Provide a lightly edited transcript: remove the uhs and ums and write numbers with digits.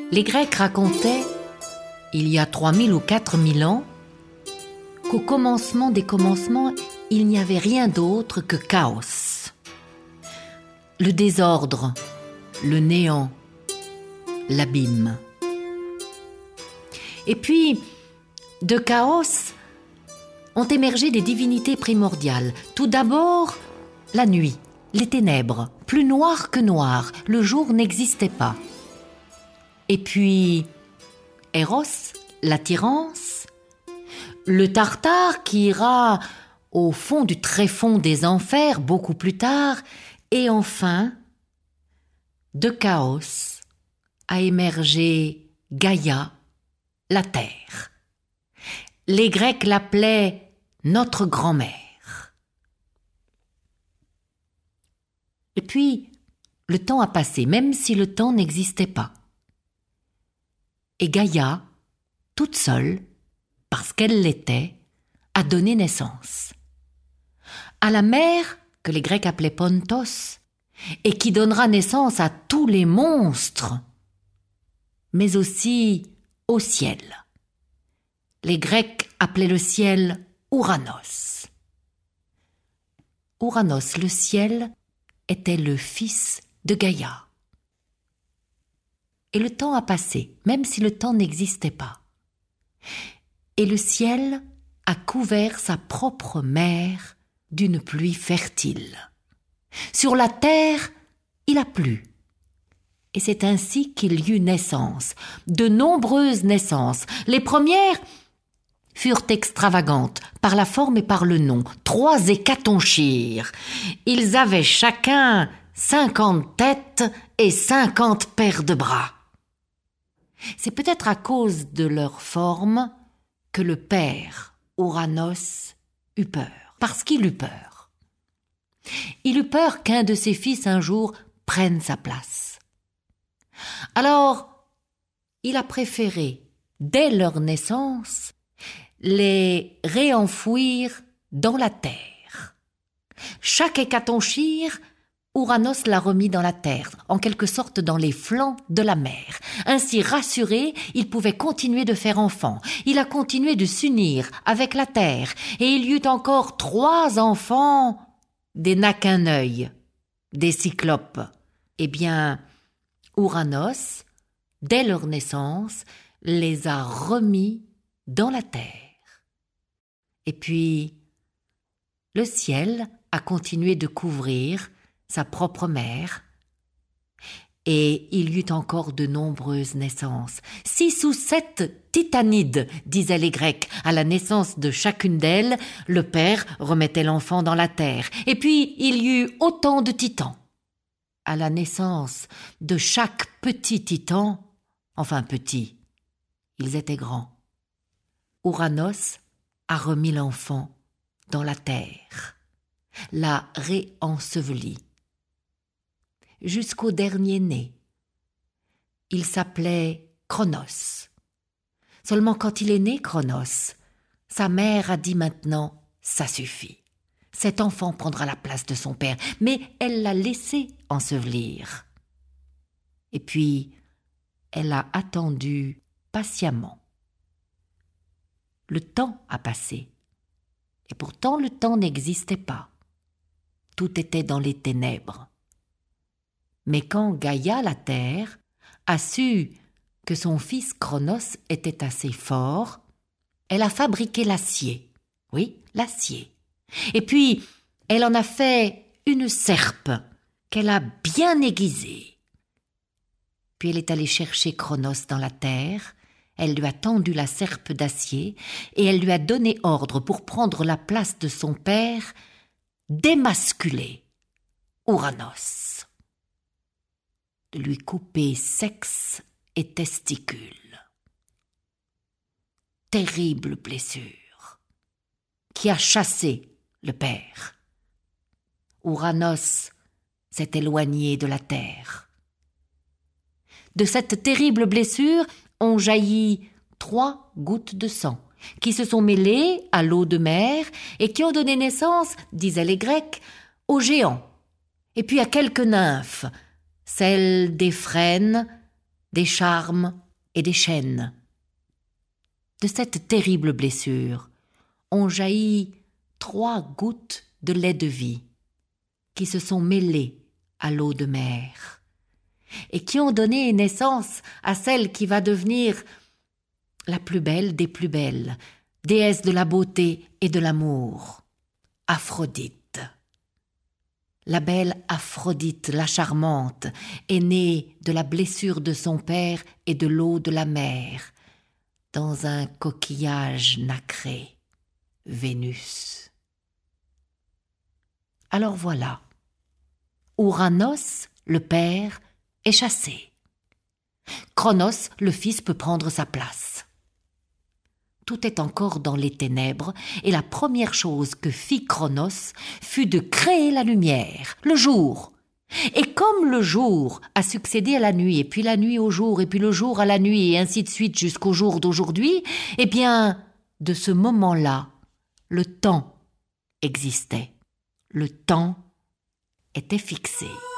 Les Grecs racontaient, il y a 3000 ou 4000 ans, qu'au commencement des commencements, il n'y avait rien d'autre que chaos. Le désordre, le néant, l'abîme. Et puis, de chaos ont émergé des divinités primordiales. Tout d'abord, la nuit, les ténèbres, plus noires que noires, le jour n'existait pas. Et puis, Eros, l'attirance, le Tartare qui ira au fond du tréfonds des enfers beaucoup plus tard, et enfin, de chaos a émergé Gaïa, la terre. Les Grecs l'appelaient notre grand-mère. Et puis, le temps a passé, même si le temps n'existait pas. Et Gaïa, toute seule, parce qu'elle l'était, a donné naissance à la mer que les Grecs appelaient Pontos et qui donnera naissance à tous les monstres, mais aussi au ciel. Les Grecs appelaient le ciel Ouranos. Ouranos, le ciel, était le fils de Gaïa. Et le temps a passé, même si le temps n'existait pas. Et le ciel a couvert sa propre mer d'une pluie fertile. Sur la terre, il a plu. Et c'est ainsi qu'il y eut naissance, de nombreuses naissances. Les premières furent extravagantes, par la forme et par le nom. 3 hécatonchires. Ils avaient chacun 50 têtes et 50 paires de bras. C'est peut-être à cause de leur forme que le père, Ouranos, eut peur. Parce qu'il eut peur. Il eut peur qu'un de ses fils un jour prenne sa place. Alors, il a préféré, dès leur naissance, les réenfouir dans la terre. Chaque hécatonchire, Ouranos l'a remis dans la terre, en quelque sorte dans les flancs de la mer. Ainsi rassuré, il pouvait continuer de faire enfant. Il a continué de s'unir avec la terre, et il y eut encore 3 enfants, des n'a qu'un œil, des cyclopes. Eh bien, Ouranos, dès leur naissance, les a remis dans la terre. Et puis, le ciel a continué de couvrir sa propre mère, et il y eut encore de nombreuses naissances. 6 ou 7 titanides, disaient les Grecs. À la naissance de chacune d'elles, le père remettait l'enfant dans la terre. Et puis, il y eut autant de titans. À la naissance de chaque petit titan, enfin petit, ils étaient grands, Ouranos a remis l'enfant dans la terre, l'a réenseveli. Jusqu'au dernier né. Il s'appelait Cronos. Seulement quand il est né, Cronos, sa mère a dit maintenant « ça suffit ». Cet enfant prendra la place de son père, mais elle l'a laissé ensevelir. Et puis, elle a attendu patiemment. Le temps a passé, et pourtant le temps n'existait pas. Tout était dans les ténèbres. Mais quand Gaïa, la terre, a su que son fils Cronos était assez fort, elle a fabriqué l'acier. Oui, l'acier. Et puis, elle en a fait une serpe qu'elle a bien aiguisée. Puis elle est allée chercher Cronos dans la terre, elle lui a tendu la serpe d'acier et elle lui a donné ordre pour prendre la place de son père, d'émasculer Ouranos, de lui couper sexe et testicules. Terrible blessure qui a chassé le père. Ouranos s'est éloigné de la terre. De cette terrible blessure ont jailli 3 gouttes de sang qui se sont mêlées à l'eau de mer et qui ont donné naissance, disaient les Grecs, aux géants et puis à quelques nymphes, celles des frênes des charmes et des chaînes. De cette terrible blessure ont jailli 3 gouttes de lait de vie qui se sont mêlées à l'eau de mer et qui ont donné naissance à celle qui va devenir la plus belle des plus belles, déesse de la beauté et de l'amour, Aphrodite. La belle Aphrodite, la charmante, est née de la blessure de son père et de l'eau de la mer, dans un coquillage nacré, Vénus. Alors voilà, Ouranos, le père, est chassé. Cronos, le fils, peut prendre sa place. Tout est encore dans les ténèbres, et la première chose que fit Cronos fut de créer la lumière, le jour. Et comme le jour a succédé à la nuit, et puis la nuit au jour, et puis le jour à la nuit, et ainsi de suite jusqu'au jour d'aujourd'hui, eh bien, de ce moment-là, le temps existait. Le temps était fixé.